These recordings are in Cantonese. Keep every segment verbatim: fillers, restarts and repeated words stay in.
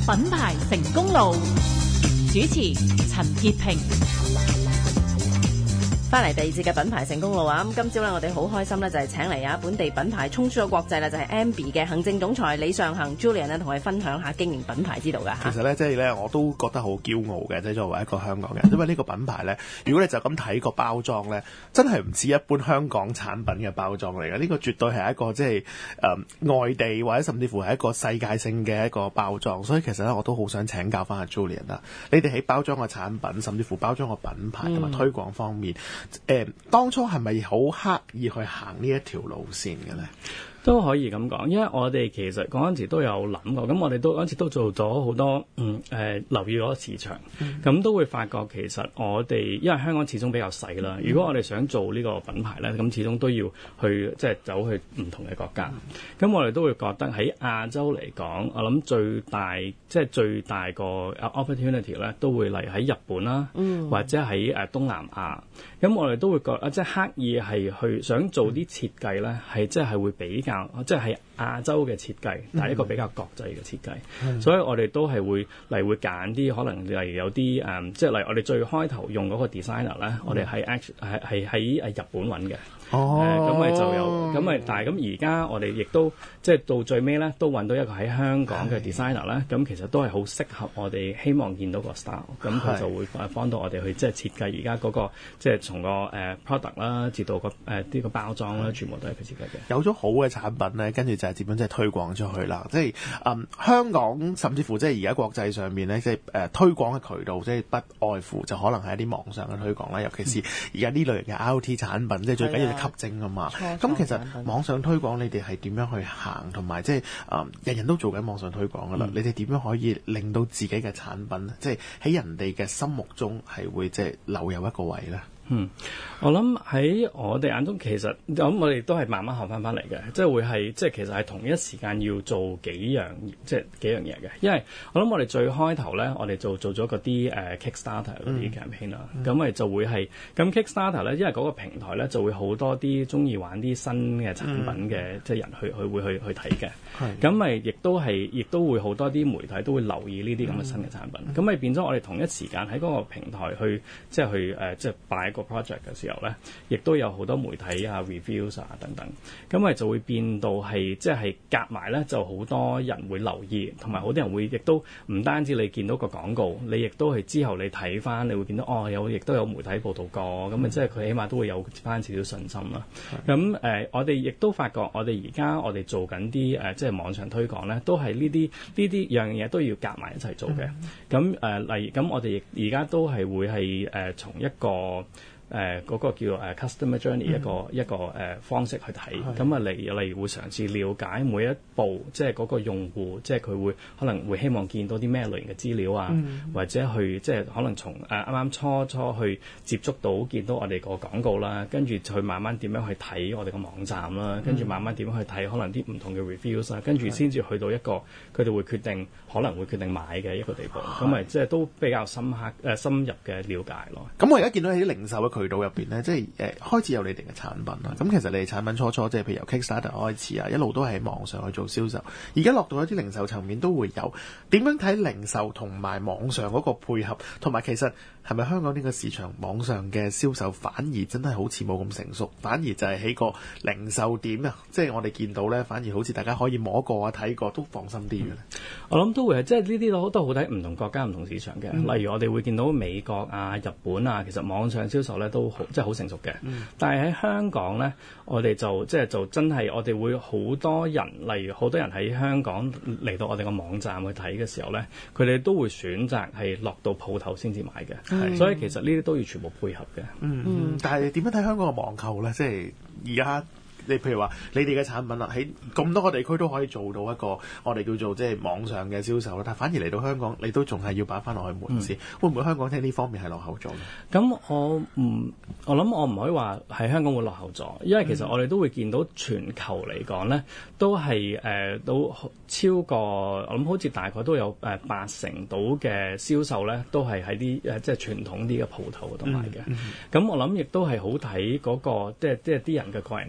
品牌成功路，主持陳潔平。 翻嚟第二節嘅品牌成功路啊！咁今朝咧，我哋好開心咧，就係請嚟啊本地品牌衝出咗國際啦，就係 M B 嘅行政總裁李尚恒 Julian 咧，同我哋分享下經營品牌之道噶嚇。 其實咧，即係咧，我都覺得好驕傲嘅，即係作為一個香港人，因為呢個品牌咧，如果你就咁睇個包裝咧，真係唔似一般香港產品嘅包裝嚟嘅。呢個絕對係一個即係誒外地或者甚至乎係一個世界性嘅一個包裝。所以其實咧，我都好想請教翻阿 Julian 啦，你哋喺包裝嘅產品，甚至乎包裝個品牌同埋推廣方面。嗯誒、呃，當初係咪好刻意去行呢一條路線嘅咧？ 都可以咁講，因為我哋其實嗰陣時都有諗過，咁我哋都嗰陣時都做咗好多嗯誒、呃、留意嗰個市場，咁、嗯、都會發覺其實我哋因為香港始終比較細啦，如果我哋想做呢個品牌咧，咁始終都要去即係走去唔同嘅國家，咁、嗯、我哋都會覺得喺亞洲嚟講，我諗最大即係最大個 opportunity 咧，都會嚟喺日本啦，嗯、或者喺誒東南亞，咁我哋都會覺得即係刻意係去想做啲設計咧，係即係會比較。即係亞洲嘅設計，但係一個比較國際嘅設計，嗯、所以我哋都係會嚟會揀啲可能例如有啲誒、嗯，即係例如我哋最開頭用嗰個 designer 咧，嗯、我哋係 act 係係喺誒日本揾嘅。哦，咁咪、呃、就有，咁咪但係咁而家我哋亦都即係到最尾咧，都揾到一個喺香港嘅 designer 咧，咁其實都係好適合我哋希望見到個 style，咁佢就會幫到我哋去即係設計而家嗰個即係從個誒、呃、product 啦，至到個誒呢個包裝啦，全部都係佢設計嘅。 有咗好嘅產品咧，跟住就係點樣即係推廣出去啦。即係嗯香港甚至乎即係而家國際上面咧，即係誒、呃、推廣嘅渠道，即係不外乎就可能係一啲網上嘅推廣啦，尤其是而家呢類型嘅 I O T 產品，即係最緊要吸睛啊嘛。咁其實網上推廣你哋係點樣去行，同埋即係誒人人都做緊網上推廣噶啦，嗯、你哋點樣可以令到自己嘅產品即係喺人哋嘅心目中係會即係留有一個位咧？ 嗯，我諗喺我哋眼中，其實咁我哋都係慢慢學翻翻嚟嘅，即係會係即係其實係同一時間要做幾樣即係幾樣嘢嘅。因為我諗我哋最開頭咧，我哋做做咗嗰啲誒 Kickstarter 嗰啲 campaign 啦，咁咪、嗯、就會係咁 Kickstarter 咧，因為嗰個平台咧就會好多啲中意玩啲新嘅產品嘅、嗯、即係人去去會去去睇嘅，咁咪亦都係亦都會好多啲媒體都會留意呢啲咁嘅新嘅產品，咁咪、嗯、變咗我哋同一時間喺嗰個平台去即係去誒、呃、即係擺個 project 嘅時候咧，亦都有好多媒體啊、reviews 啊等等，咁咪就會變到係即係夾埋咧，就好多人會留意，同埋好多人會亦都唔單止你見到個廣告，你亦都係之後你睇翻，你會見到哦，有亦都有媒體報導過，咁啊、嗯、即係佢起碼都會有翻少少信心啦。咁誒、嗯呃，我哋亦都發覺，我哋而家我哋做緊啲誒，即係網上推廣咧，都係呢啲呢啲樣嘢都要夾埋一齊做嘅。咁誒、嗯呃，例如咁，我哋亦而家都係會係誒、呃、從一個。誒嗰、呃那個叫誒、uh, customer journey、嗯、一個一個誒、uh, 方式去睇，咁啊例例如會嘗試了解每一步，即係嗰個用戶，即係佢會可能會希望見到啲咩類型嘅資料啊，嗯、或者去即係可能從誒啱啱初初去接觸到見到我哋個廣告啦，跟住去慢慢點樣去睇我哋個網站啦，跟住慢慢點樣去睇可能啲唔同嘅 reviews 啦，跟住先至去到一個佢哋會決定可能會決定買嘅一個地步，咁咪即係都比較深刻誒、呃、深入嘅了解咯。 咁我而家見到喺啲零售嘅渠道入邊咧，即係誒、呃、開始有你哋嘅產品啦。咁其實你哋產品初初即係譬如由 Kickstarter 開始啊，一路都係喺網上去做銷售。而家落到一啲零售層面都會有。點樣睇零售同埋網上嗰個配合？同埋其實係咪香港呢個市場網上嘅銷售反而真係好似冇咁成熟，反而就係喺個零售點啊，即係我哋見到咧，反而好似大家可以摸過啊、睇過都放心啲嘅、嗯。我諗都會係即係呢啲都都好睇唔同國家唔同市場嘅。嗯、例如我哋會見到美國啊、日本啊，其實網上銷售咧都好即係好成熟嘅。嗯、但係喺香港咧，我哋就即係就真係我哋會好多人，例如好多人喺香港嚟到我哋個網站去睇嘅時候咧，佢哋都會選擇係落到鋪頭先至買嘅。嗯、所以其實呢啲都要全部配合嘅。 嗯，嗯但係點樣睇香港嘅網購咧？即係而家。你譬如話，你哋嘅產品啦，喺咁多個地區都可以做到一個我哋叫做即係網上嘅銷售啦。但反而嚟到香港，你都仲係要擺翻落去門市，嗯、會唔會香港喺呢方面係落後咗咧？ 咁我唔，我諗我唔可以話喺香港會落後咗，因為其實我哋都會見到全球嚟講咧，都係誒、呃、都超過我諗好似大概都有誒八成到嘅銷售咧，都係喺啲誒即係傳統啲嘅鋪頭度買嘅。咁、嗯嗯、我諗亦都係好睇嗰個即係即係啲人嘅個人喜好。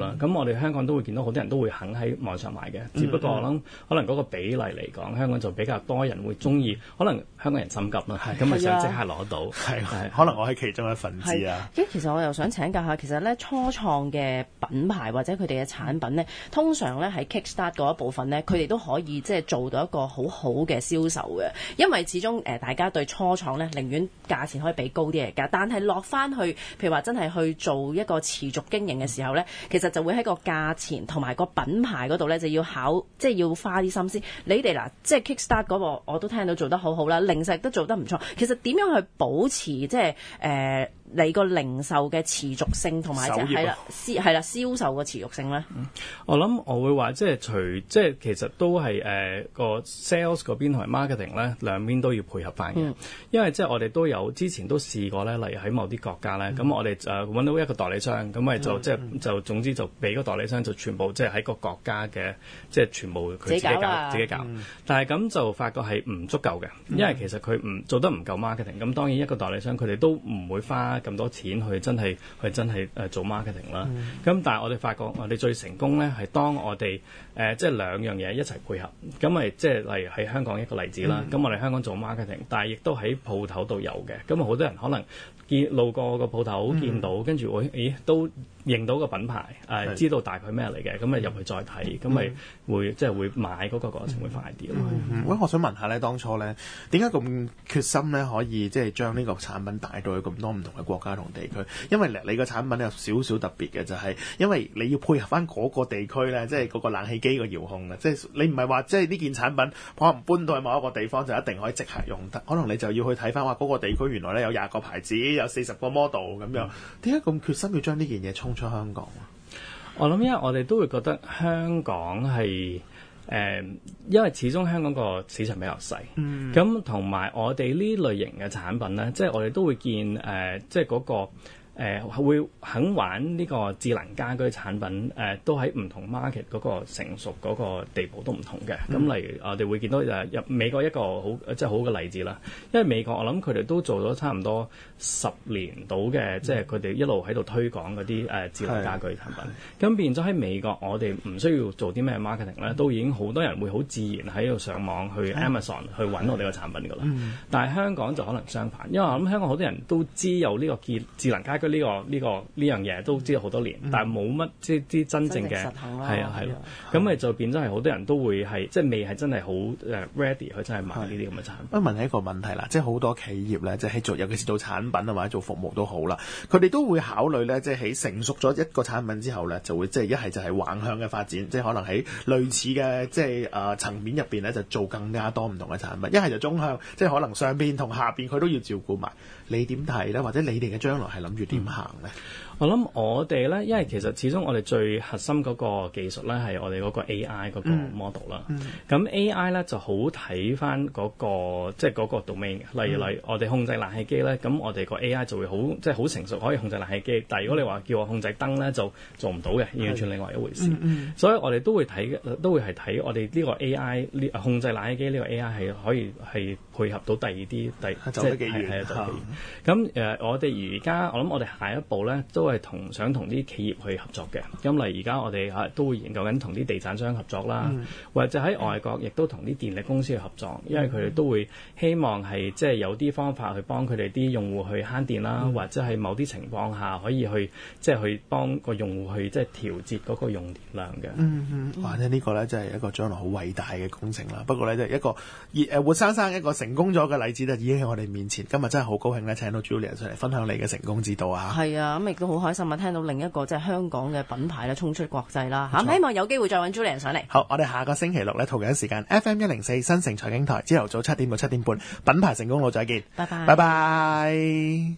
啦。咁、嗯、我哋香港都會見到好多人都會肯喺網上買嘅，只不過我諗可能嗰個比例嚟講，香港就比較多人會中意，可能香港人心急啦，咁咪想即刻攞到。係可能我係其中一份子啊。 咁其實我又想請教下，其實咧初創嘅品牌或者佢哋嘅產品咧，通常咧喺 Kickstart 嗰一部分咧，佢哋都可以即係做到一個好好嘅銷售嘅，因為始終誒、呃、大家對初創咧寧願價錢可以俾高啲嚟㗎，但係落翻去譬如話真係去做一個持續經營嘅時候咧，其實就會喺個價錢同埋個品牌嗰度咧就要考，即係要花啲心思。你哋嗱，即係 Kickstart 嗰個我都聽到做得好好啦，零食都做得唔錯。其實點樣去保持即係誒、呃、你個零售嘅持續性同埋就係啦，銷係啦銷售嘅持續性咧、嗯？ 我諗我會話即係除即係其實都係誒個 sales 嗰邊同埋 marketing 咧兩邊都要配合翻嘅、嗯，因為即係我哋都有之前都試過咧，例如喺某啲國家咧，咁、嗯、我哋誒揾到一個代理商，咁咪就、嗯、即係就總之就俾個代理商就全部即係喺個國家嘅即係全部佢自己搞自己搞，嗯、但係咁就發覺係唔足夠嘅，因為其實佢唔做得唔夠 marketing，咁當然一個代理商佢哋都唔會花咁多錢去真係去真係誒做 marketing 啦。咁、嗯、但係我哋發覺我哋最成功咧係當我哋誒、呃、即係兩樣嘢一齊配合，咁咪即係例如喺香港一個例子啦。咁、嗯、我哋香港做 marketing，但係亦都喺鋪頭度有嘅。咁啊好多人可能見路過個鋪頭見到，跟住會咦都認到個品牌，誒、呃、知道大概咩嚟嘅，咁咪入去再睇，咁咪會即係會買嗰個過程會快啲咯。喂、 嗯嗯嗯，我想問下咧，當初咧點解咁決心咧可以即係將呢個產品帶到去咁多唔同嘅國家同地區？因為你個產品有少少特別嘅，就係、是、因為你要配合翻嗰個地區咧，即係嗰個冷氣機個遙控嘅，即係你唔係話即係呢件產品可能搬到去某一個地方就一定可以即刻用得，可能你就要去睇翻話嗰個地區原來咧有廿個牌子，有四十個 model 咁樣，點解咁決心要將呢件嘢衝出香港啊？ 我諗因為我哋都會覺得香港係誒、呃，因為始終香港個市場比較細，咁同埋我哋呢類型嘅產品咧，即係我哋都會見誒、呃，即係嗰、那個。誒、呃、會肯玩呢個智能家居產品，誒、呃、都喺唔同 market 嗰個成熟嗰個地步都唔同嘅。咁、嗯、例如我哋會見到誒入美國一個好即係好嘅例子啦。因為美國我諗佢哋都做咗差唔多十年到嘅、嗯，即係佢哋一路喺度推廣嗰啲誒智能家居產品。咁變咗喺美國，我哋唔需要做啲咩 marketing 咧、嗯，都已經好多人會好自然喺度上網去 Amazon、嗯、去揾我哋個產品㗎啦、嗯。但係香港就可能相反，因為我諗香港好多人都知有呢個智智能家居。呢、這個呢、這個呢樣嘢都知道好多年，嗯、但係冇乜即係啲真正嘅係啊係咯，咁咪就變咗係好多人都會係即係未係真係好誒 ready 去真係買呢啲咁嘅產品。 我問你一個問題啦，即係好多企業咧，即係做尤其是做產品啊或者做服務都好啦，佢哋都會考慮咧，即係喺成熟咗一個產品之後咧，就會即係一係就係橫向嘅發展，即係可能喺類似嘅即係誒層面入邊咧，就做更加多唔同嘅產品；一係就中向，即係可能上邊同下邊佢都要照顧埋。你點睇咧？或者你哋嘅將來係諗住點行咧？ 我諗我哋咧，因為其實始終我哋最核心嗰個技術咧係我哋嗰個 A I 嗰個 model 啦。咁、嗯、A I 咧就好睇翻嗰個即係嗰個 domain 嘅。例如例如我哋控制冷氣機咧，咁我哋個 A I 就會好即係好成熟，可以控制冷氣機。但係如果你話叫我控制燈咧，就做唔到嘅，完全另外一回事。嗯、所以我哋都會睇都會係睇我哋呢個 A I 呢控制冷氣機呢個 A I 係可以係配合到第二啲第即係係係係咁誒，我哋而家我諗我哋下一步咧都係同想同啲企業去合作嘅。咁例如而家我哋嚇都會研究緊同啲地產商合作啦、嗯，或者喺外國亦都同啲電力公司去合作，因為佢哋都會希望係即係有啲方法去幫佢哋啲用戶去慳電啦、嗯，或者係某啲情況下可以去即係去幫個用戶去即係調節嗰個用電量嘅。 嗯嗯，或者呢個咧真係一個將來好偉大嘅工程啦。不過咧，即係一個熱誒活生生一個成功咗嘅例子就已經喺我哋面前。今日真係好高興咧，請到 Julia 出嚟分享你嘅成功之道啊！係啊，咁亦都好開心啊！聽到另一個即係香港嘅品牌咧衝出國際啦嚇，希望有機會再揾 Julia 上嚟。 好，我哋下個星期六咧同樣時間 F M 一零四新城財經台，朝頭早七點到七點半，品牌成功路再見， 拜拜， 拜拜。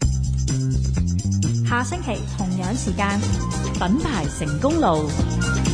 下星期同樣時間，品牌成功路。